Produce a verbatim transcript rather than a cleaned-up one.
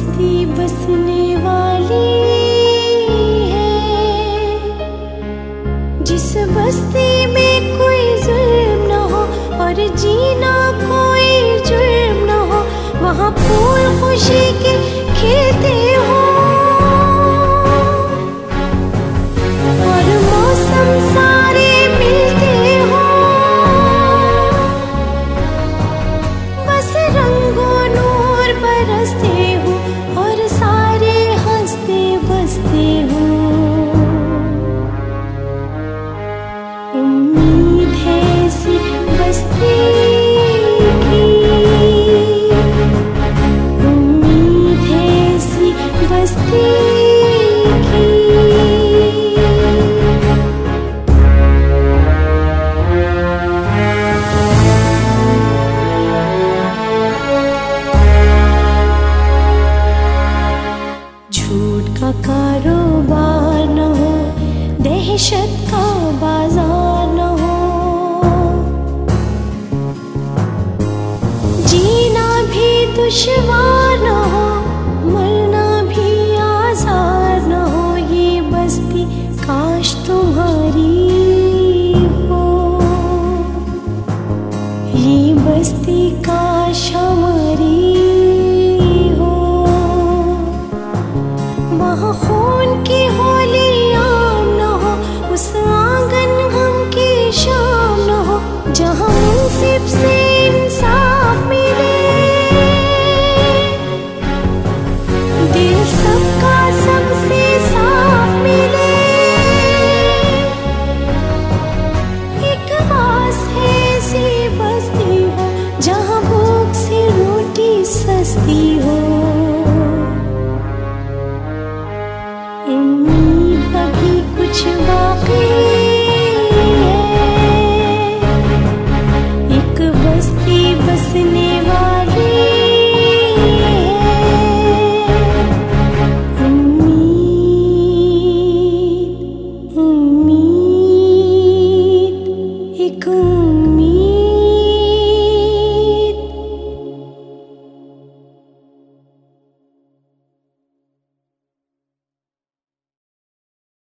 बस्ती बसने वाली है, जिस बस्ती में कोई जुल्म न हो और जीना कोई जुर्म न हो, वहाँ फूल खुशी के खिलते हो और मौसम सारे मिलते हो। बस रंगो नूर बरसते हो और सारे हंसते बसते हो। उम्मीद है ऐसी बस्ती की, उम्मीद है ऐसी बस्ती की। झूठ का कारोबार न हो, दहशत का बाजार न हो, जीना भी दुश्वार